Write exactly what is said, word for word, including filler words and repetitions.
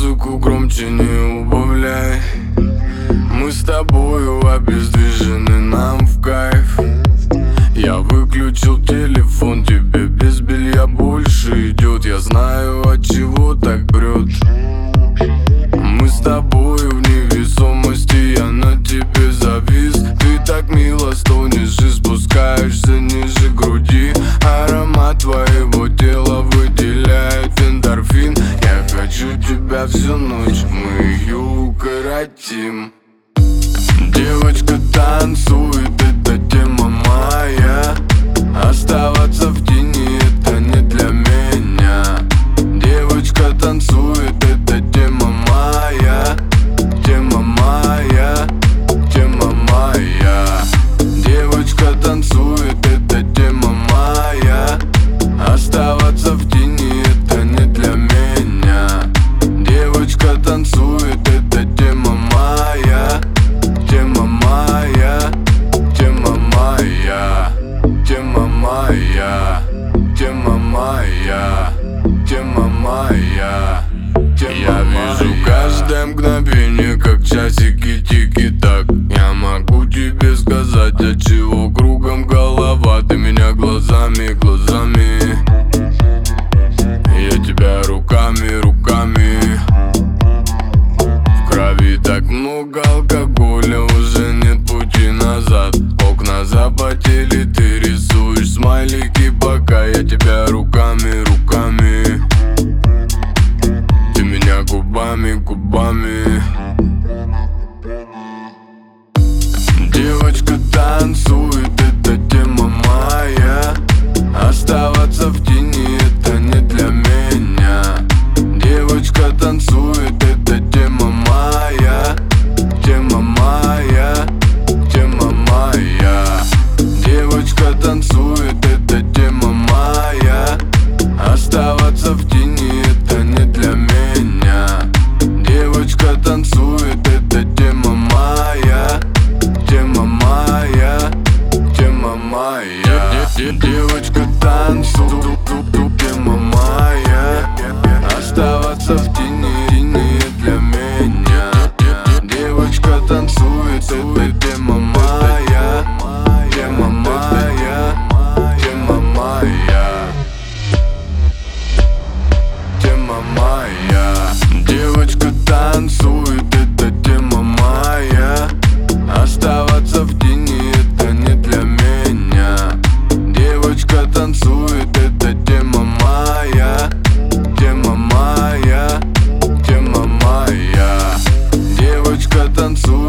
музыку громче не убавляй. Мы с тобою обездвижены, нам в кайф. Я выключил телефон, тебе без белья больше идет. Я знаю, от чего так прет. Мы с тобою в невесомости, я на тебе завис. Ты так мило стонешь и спускаешься ниже груди. Аромат твоего тела выделяет эндорфин. Я хочу тебя всю ночь, мы ее укоротим. Девочка танцует, это тема моя. Оставаться в тени, это не для меня. Девочка танцует, это тема моя. Тема моя, тема моя. Девочка танцует, это тема моя. Оставаться в тени, это не для меня. Девочка танцует, это тема моя. Тема моя, тема моя. Тема моя, тема моя. Тема моя. Я вижу каждое мгновение, как часики тики-так. Я могу тебе сказать, от чего кругом голова. Ты меня глазами, глазами. Я тебя руками, руками. В крови так много алкоголя, уже нет пути назад. Окна запотели, ты рисуешь смайлики, пока я тебя руками, руками. Ты меня губами, губами. Девочка танцует, это тема моя. Оставаться в тени, это не для меня. Девочка танцует, это тема моя. Тема моя, тема моя. Девочка танцует, это тема моя. Оставаться в тени, это не для меня. Девочка танцует, это тема моя. Тема моя, тема моя. Девочка танцует, тема моя. Оставаться в тени, тени для меня. Девочка танцует, это тема моя. Тема моя, тема моя. Тема моя. Девочка танцует, это тема моя. Оставаться в тени, это не для меня. Девочка танцует, это тема моя. Тема моя, тема моя. Девочка танцует.